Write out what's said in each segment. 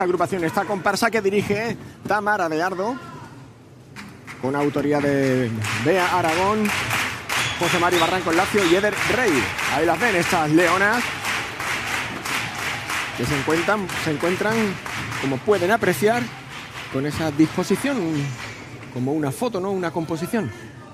Agrupación, esta comparsa que dirige Tamara Beardo, con autoría de Bea Aragón, José Mari Barranco Lacio y Eder Rey. Ahí las ven, estas leonas que se encuentran, como pueden apreciar, con esa disposición, como una foto, ¿no? Una composición.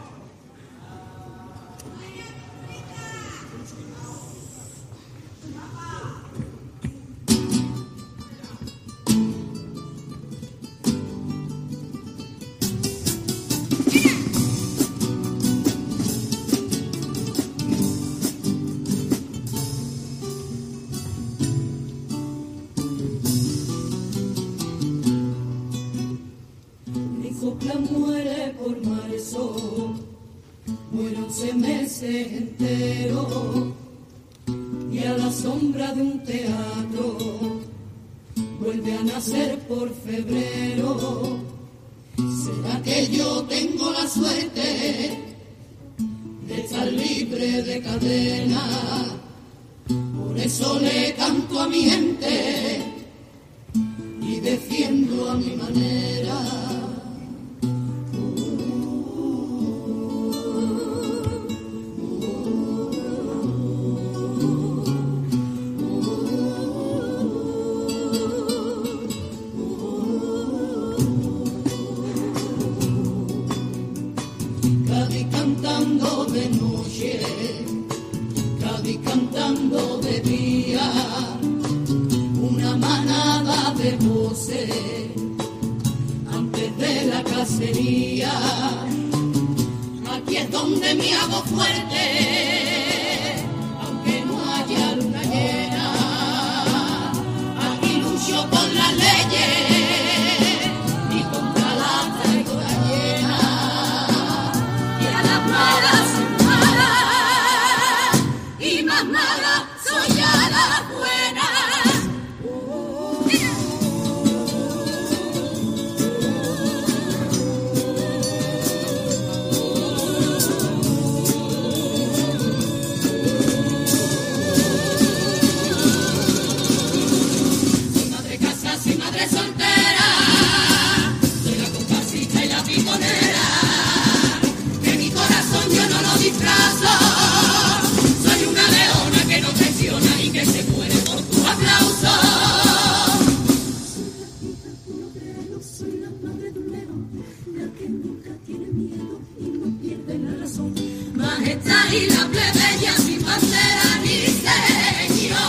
Entero y a la sombra de un teatro vuelve a nacer por febrero. ¿Será que yo tengo la suerte de estar libre de cadena? Por eso le canto a mi gente y defiendo a mi manera. De noche, Cádiz cantando de día, una manada de voces antes de la cacería. Aquí es donde me hago fuerte, aunque no haya luna llena. Aquí lucho por las leyes y contra la traicionera y a las malas. Mala, soy a la buena. Soy madre casa, soy madre soltera. Soy la comparsita y la piconera. Que mi corazón yo no lo disfrazo. Y que se muere por tu aplauso. Soy la madre de un león, la que nunca tiene miedo y no pierde la razón. Majestad y la plebeya sin bandera ni señor.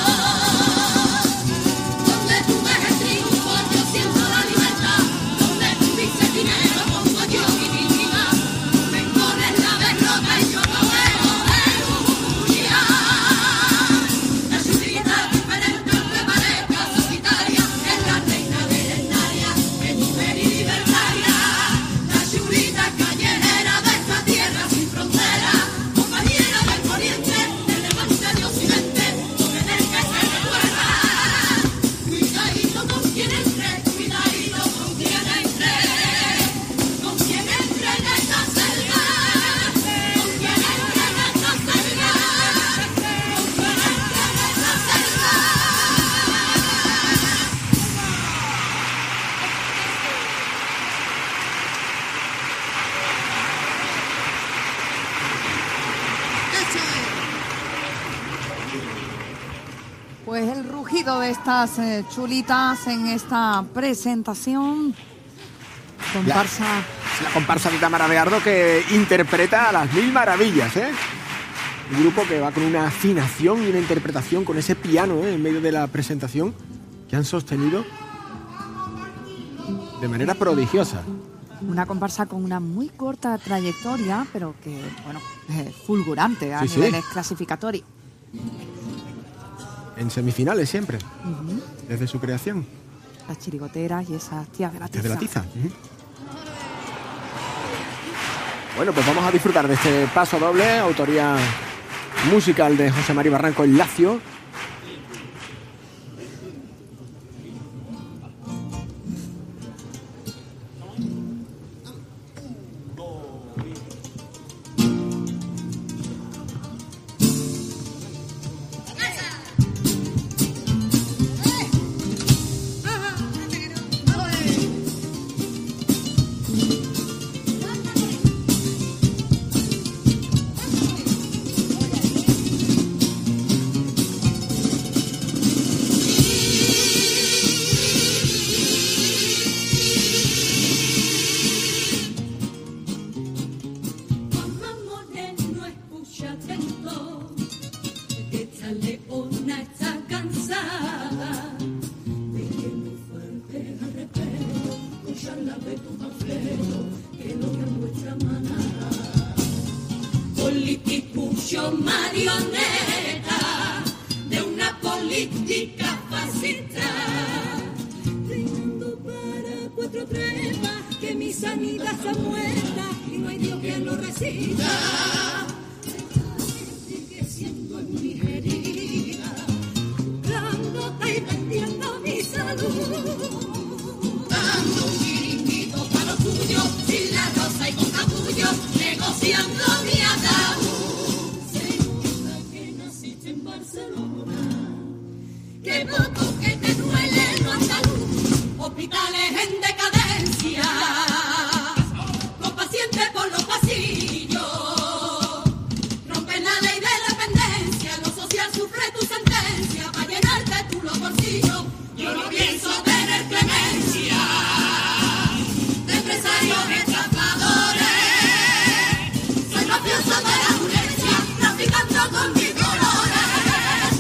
Donde tú ves el triunfo yo siento la libertad. Donde tú dices dinero pongo yo mi dignidad. Me impones la derrota y yo no veo. Pues el rugido de estas chulitas en esta presentación. Comparsa. La comparsa de Tamara Beardo que interpreta a las Mil Maravillas, ¿eh? Un grupo que va con una afinación y una interpretación con ese piano, ¿eh? En medio de la presentación que han sostenido de manera prodigiosa. Una comparsa con una muy corta trayectoria, pero que, bueno, es fulgurante a niveles clasificatorios. En semifinales siempre, desde su creación. Las chirigoteras y esas tías de la tiza. Desde la tiza. Bueno, pues vamos a disfrutar de este paso doble, autoría musical de José Mari Barranco Lacio. la de tu panfleto que logra nuestra manada. Politicucho marioneta de una política fascista, reinando para 4 trepas, que mi sanidad está muerta y no hay Dios que lo resista. Sigue siendo en mi herida, dándote y vendiendo mi salud, dando un chiringuito para lo tuyo, sin la rosa y con capullo, negociando mi ataúd. Señora que naciste en Barcelona, que poco que te duele no andaluz, hospitales en decadencia, con pacientes por los pasillos, rompen la ley de dependencia, lo social sufre tu sentencia, para llenarte tú los bolsillos. Yo no pienso tener clemencia de empresarios estafadores, soy mafioso de la urgencia, traficando con mis dolores.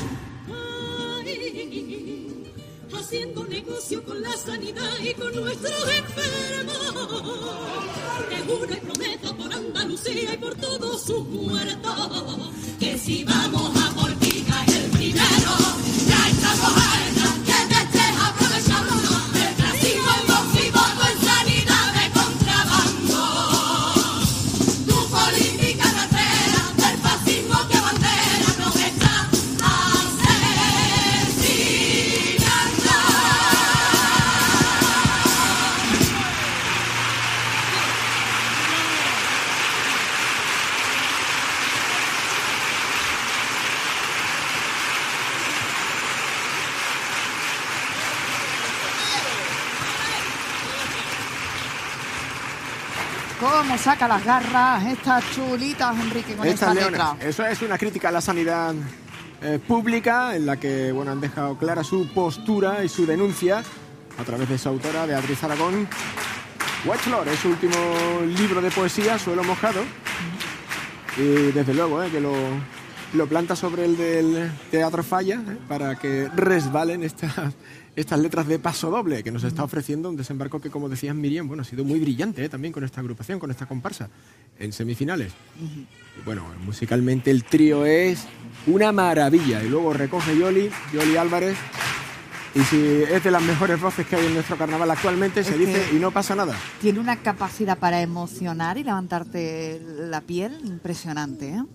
Ay, haciendo negocio con la sanidad y con nuestros enfermos, te juro y prometo por Andalucía y por todos sus muertos, que si vamos a por ti cae el primero, ya estamos hartas que te estés aprovechando del clasismo invasivo en sanidad de contrabando, tu política rastrera del fascismo que bandera nos está asesinando. ¿Cómo saca las garras estas chulitas, Enrique, con esta letra? Eso es una crítica a la sanidad pública, en la que han dejado clara su postura y su denuncia a través de su autora, Beatriz Aragón. Watchlord es su último libro de poesía, Suelo mojado, y desde luego que lo planta sobre el del Teatro Falla, para que resbalen estas letras de paso doble que nos está ofreciendo un desembarco que, como decías, Miriam, ha sido muy brillante también con esta agrupación, con esta comparsa en semifinales. Y musicalmente el trío es una maravilla, y luego recoge Yoli Álvarez, y si es de las mejores voces que hay en nuestro carnaval actualmente, se dice y no pasa nada. Tiene una capacidad para emocionar y levantarte la piel impresionante, ¿eh?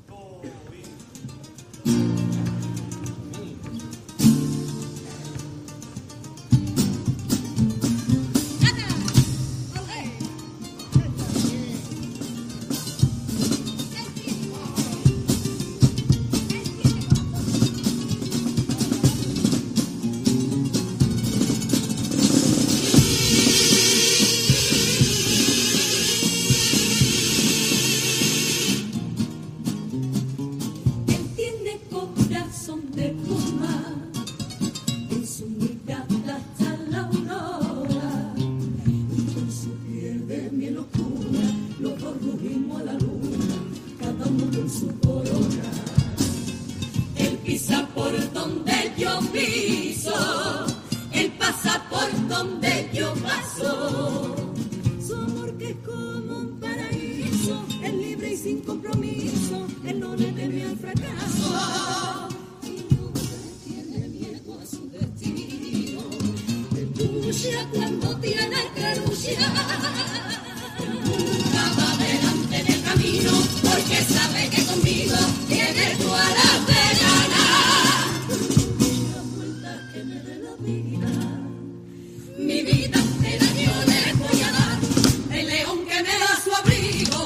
Cuando tiene que luchar, nunca va adelante en el camino, porque sabe que conmigo tiene todas las de ganar. La vuelta que me dé la vida, mi vida entera yo le voy a dar. El león que me da su abrigo,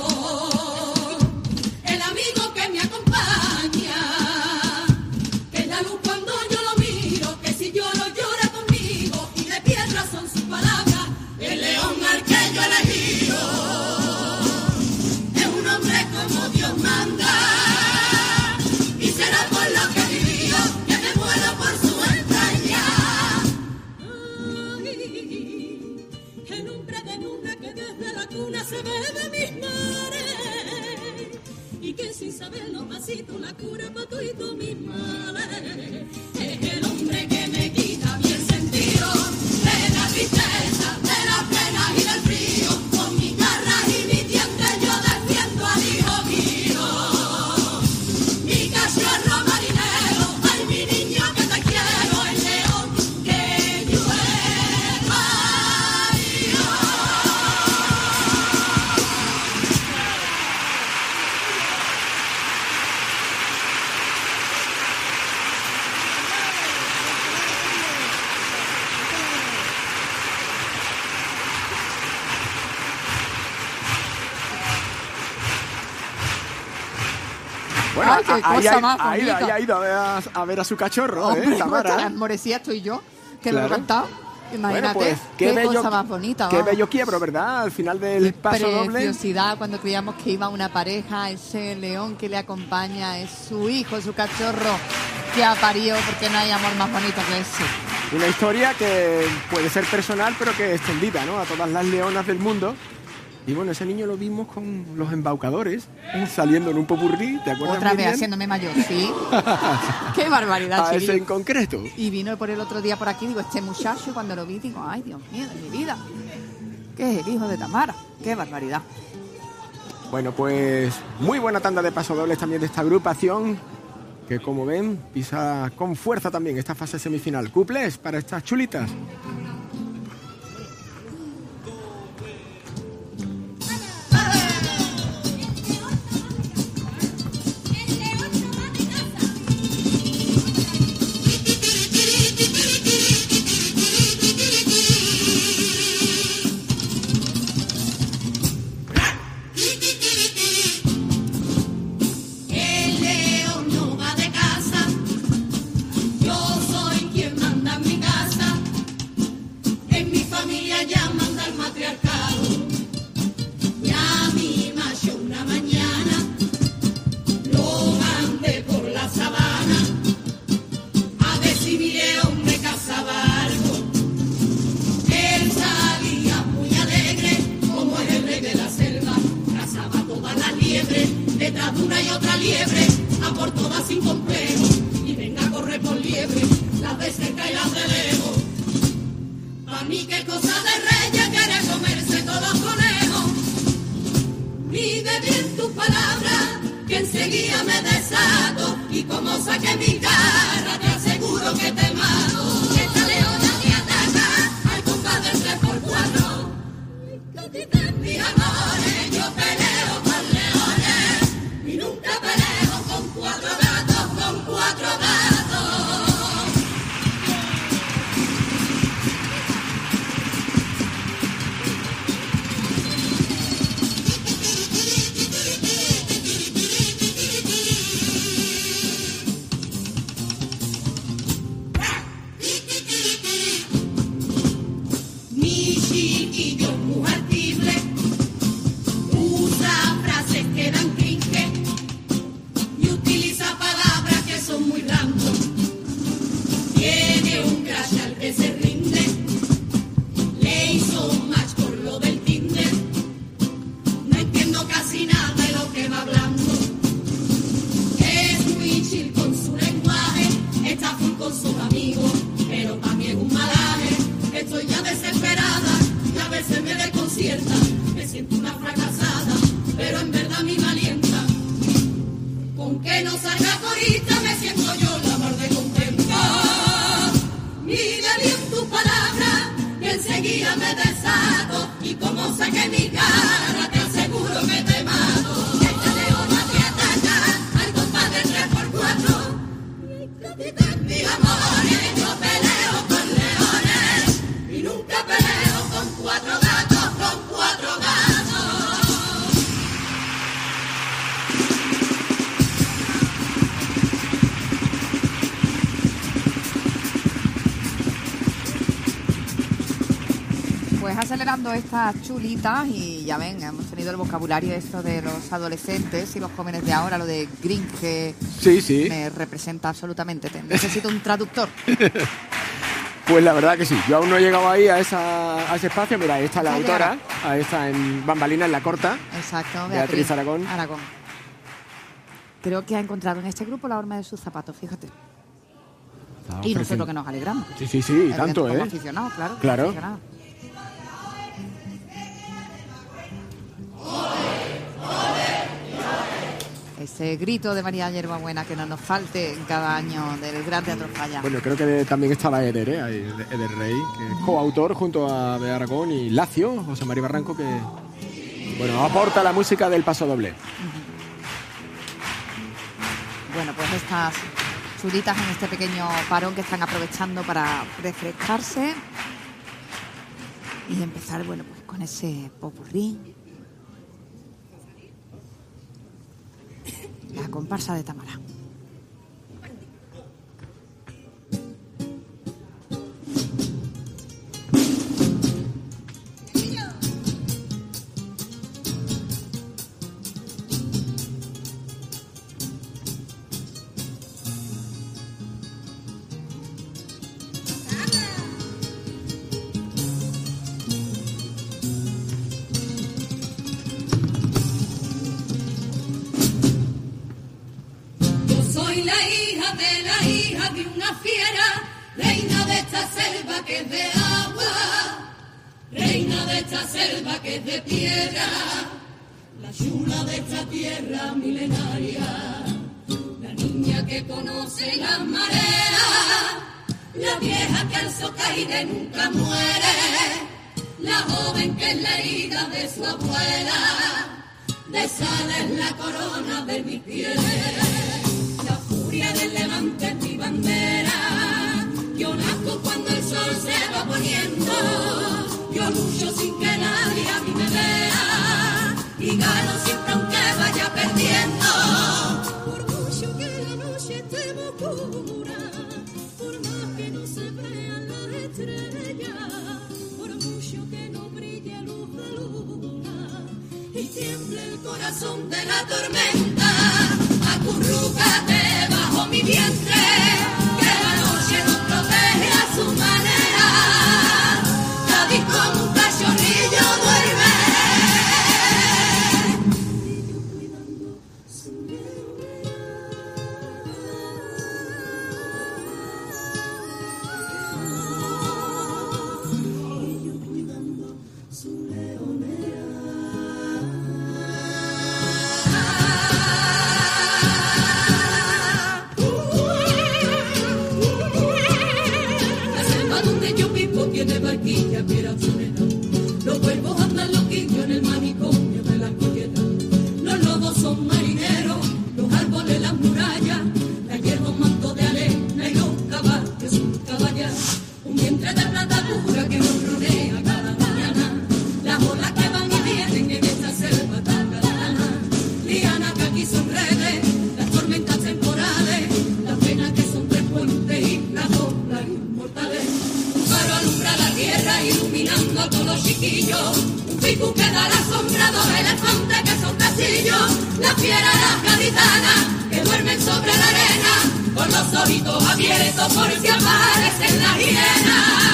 el amigo que me acompaña, que es la luz cuando yo lo miro, que si yo lo llora conmigo y de piedra son sus palabras. El león al que yo he elegido es un hombre como Dios manda, y será por lo que he vivido que me muero por su entraña. Ay, el hombre de nunca que desde la cuna se bebe mis mares, y que sin saberlo pasito la cura pa' tú y tú mis males. Es el hombre que me quita bien sentido de la tristeza, de la pena y del frío. Bueno, Ay, qué cosa más bonita. ha ido a ver a su cachorro, Hombre, Tamara. pues, morecía estoy yo, que Claro. lo he cantado. Imagínate, Bueno, pues, qué cosa más bonita. Qué vamos. bello quiebro, ¿verdad? Al final del Qué paso doble. preciosidad cuando creíamos que iba una pareja, ese león que le acompaña es su hijo, su cachorro que ha parido, porque no hay amor más bonito que ese. Una historia que puede ser personal, pero que extendida, ¿no? A todas las leonas del mundo. Y bueno, ese niño lo vimos con los embaucadores, saliendo en un popurrí, ¿te acuerdas? Otra vez Miriam? haciéndome mayor, sí. Qué barbaridad, A ese chiquillo. en concreto. Y vino por el otro día por aquí, digo, este muchacho, cuando lo vi, digo, ay, Dios mío, de mi vida. Que es el hijo de Tamara. Qué barbaridad. Bueno, pues muy buena tanda de pasodobles también de esta agrupación, que como ven, pisa con fuerza también esta fase semifinal. Cuplés para estas chulitas. El león no va de casa, yo soy quien manda en mi casa, en mi familia ya manda el matriarcado, y a mi macho una mañana lo mandé por la sabana, a ver si mi león me cazaba algo. Él salía muy alegre, como es el rey de la selva, cazaba todas las liebres, detrás de una y otra liebre, a por todas sin complejo, y venga a correr por liebre, las de cerca y las de lejos. Pa' mí qué cosa de reyes quiere comerse todos los conejos. Mide bien tus palabras, que enseguida me desato, y como saque mi cara, te aseguro que te mato. Esta leona me ataca, al compadre 3x4. Mis amores, yo peleo con leones, y nunca peleo con cuatro gatos, con cuatro gatos. Mi chiquillo muy artible, usa frases que dan cringe y utiliza palabras que son muy random. Tiene un crush al que se rinde, le hizo un match por lo del Tinder. No entiendo casi nada de lo que va hablando. Es muy chill con su lenguaje, está full con sus amigos, pero también un malaje. Estoy ya desesperada y a veces me desconcierta. Me siento una fracasada, pero en verdad mi valienta. Con que no salga corista me siento yo la mar de contenta. Mide bien tus palabras, que enseguida me desato. Y como saque mi cara, te aseguro que te mato. Esta leona te ataca, al compadre 3x4. Mis amores, yo peleo con leones, y nunca peleo con cuatro gatos, con cuatro gatos. Pues acelerando estas chulitas y ya ven, hemos tenido el vocabulario esto de los adolescentes y los jóvenes de ahora, lo de gringe, Sí. me representa absolutamente. Necesito un traductor. Pues la verdad que sí. Yo aún no he llegado ahí a ese espacio. Mira, ahí está la Ya autora. Ahí está en Bambalina, en la corta. Exacto, Beatriz Aragón. Creo que ha encontrado en este grupo la horma de sus zapatos, fíjate. Está Y ofreciendo. nosotros que nos alegramos. Sí, tanto, Como aficionados, claro. Claro. Aficionados. Ese grito de María Yerbabuena que no nos falte en cada año del Gran Teatro Falla. Bueno, creo que también estaba Eder, ahí, Eder Rey, que es coautor junto a Bea Aragón y Lacio, José María Barranco, que bueno, aporta la música del paso doble. Bueno, pues estas chulitas en este pequeño parón que están aprovechando para refrescarse y empezar, bueno, pues con ese popurrí. La comparsa de Tamara. Reina de esta selva que es de agua, reina de esta selva que es de piedra, la chula de esta tierra milenaria, la niña que conoce las mareas, la vieja que al socaire nunca muere, la joven que es la herida de su abuela, de sal es la corona de mis pies, la furia del levante es mi bandera. Yo nazco cuando el sol se va poniendo, yo lucho sin que nadie a mí me vea y gano siempre aunque vaya perdiendo. Por mucho que la noche esté oscura, por más que no se vean las estrellas, por mucho que no brille luz de luna y tiemble el corazón de la tormenta, acurrúcate bajo mi vientre. Su manera, Cádiz como un cachorrillo duerme. Y yo cuidando su leonera. Y yo cuidando su leonera. Tiene barquilla, piedra chuleta. Los cuervos andan loquillos en el manicomio de la colleta. Los lobos son marineros, los árboles las murallas, la hierba un manto de arena y los caballos un caballar. Un vientre de plata pura que nos rodea cada mañana. Las olas que van y vienen en esta selva tan catalana. Lianas que aquí son redes, las tormentas temporales, las penas que son tres puentes y las olas inmortales. Alumbra la tierra iluminando a todos los chiquillos, un pico que da la sombra, dos elefantes que son castillos, las fieras, las gaditanas que duermen sobre la arena, con los ojitos abiertos por si aparecen las hienas.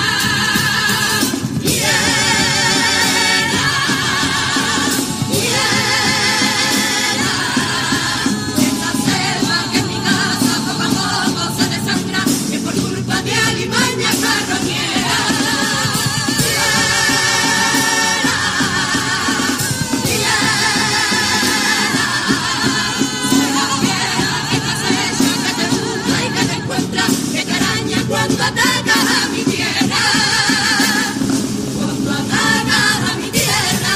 Esta selva que en mi casa poco a poco se desangra, que por culpa de alimaña carroñera. Cuando ataca a mi tierra, cuando ataca a mi tierra.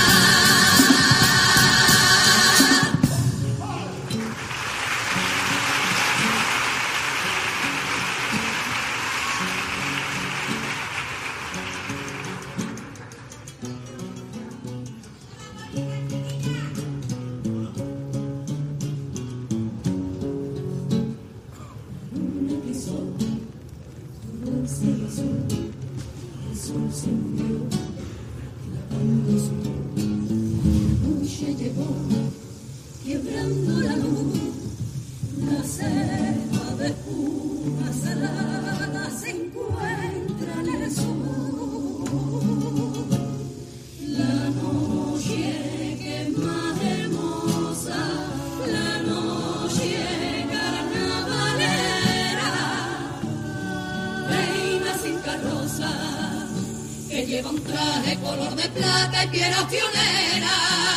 Un episodio. El sol se hundió, lavando su la noche llegó, quebrando la luz, la selva de espuma salada se encuentra en el sur. La noche que es más hermosa, la noche carnavalera, reina sin carroza, que lleva un traje color de plata y piel opcionera.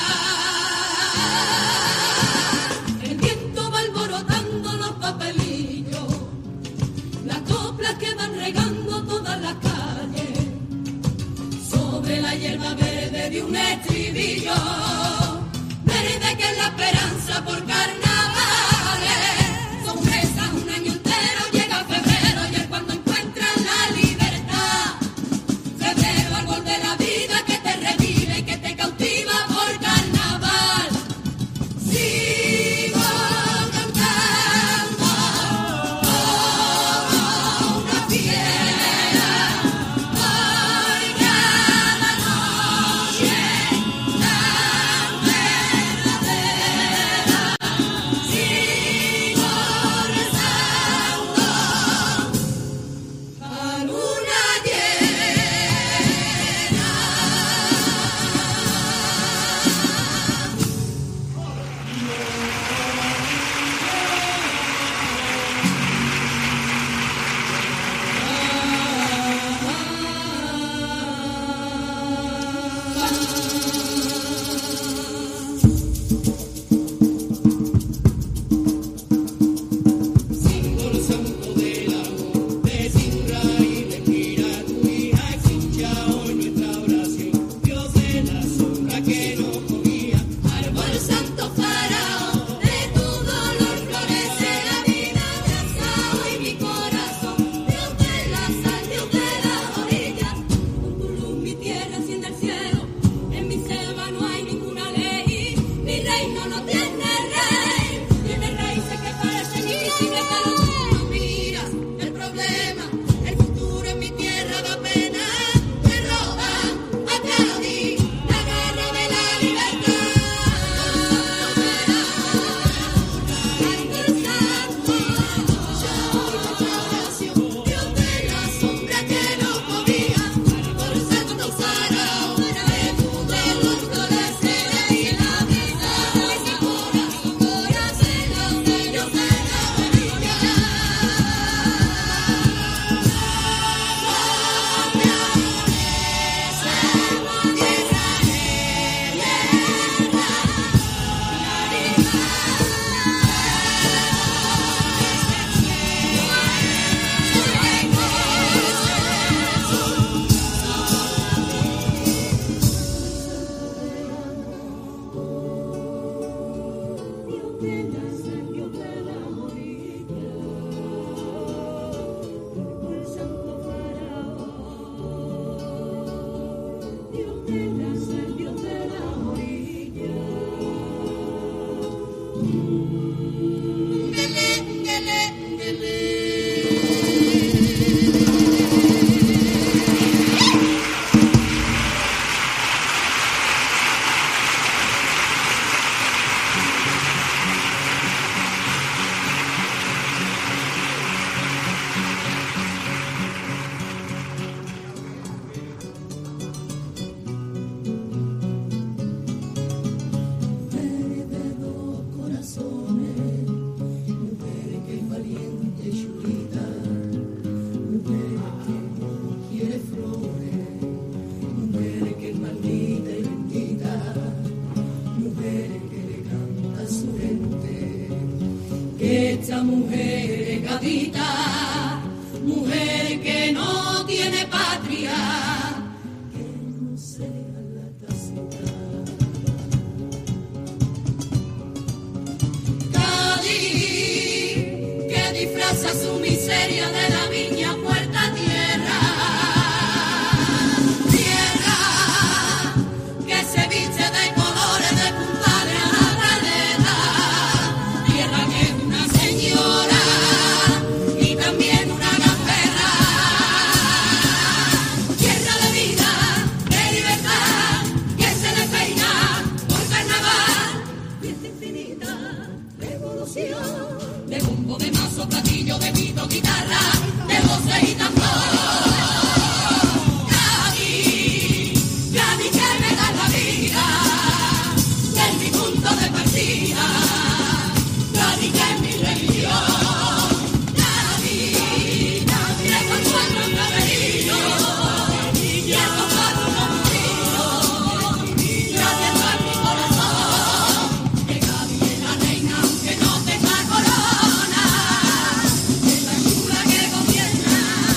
El viento va alborotando los papelillos, las coplas que van regando todas las calles, sobre la hierba verde de un estribillo, verde que es la esperanza por carnavales. Son presas un año entero, llega febrero y es cuando encuentran la libertad. Febrero, árbol de la vida que te revive y que te cautiva por carnaval. Sigo cantando. bonita, mujer que no tiene patria, que no sea la tacita. Cádiz, que disfraza su miseria de la viña puerta a tierra, tierra que se viste de colores de puntales a la caleta, tierra que es una señora y también una gamberra, tierra de vida, de libertad, que se despeina por carnaval, fiesta infinita, revolución, de bombo, de mazo, platillo, de pito, guitarra, de voces y tambor. Cádiz, Cádiz que me da la vida, que es mi punto de partida, Cádiz que es mi religión, Cádiz, que con cuatro claverinos, y esos cuatro morinos, Cádiz está en mi corazón, que Cádiz es la reina aunque no tenga corona, es la chula que gobierna.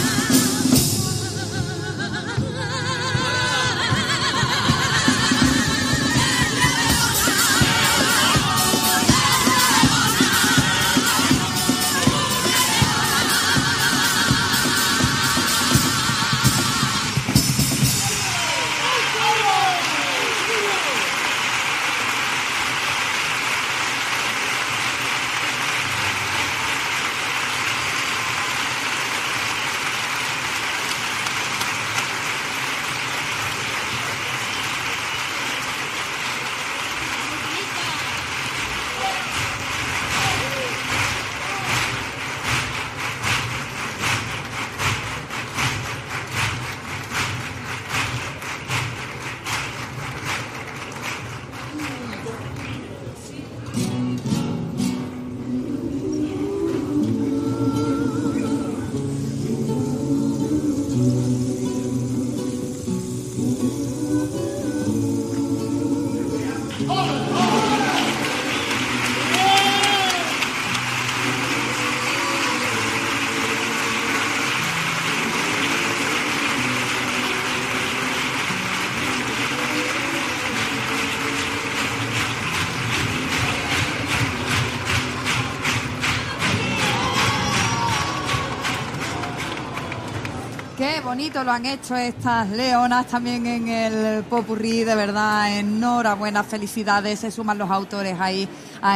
Qué bonito lo han hecho estas leonas también en el popurrí, de verdad, enhorabuena, felicidades, se suman los autores ahí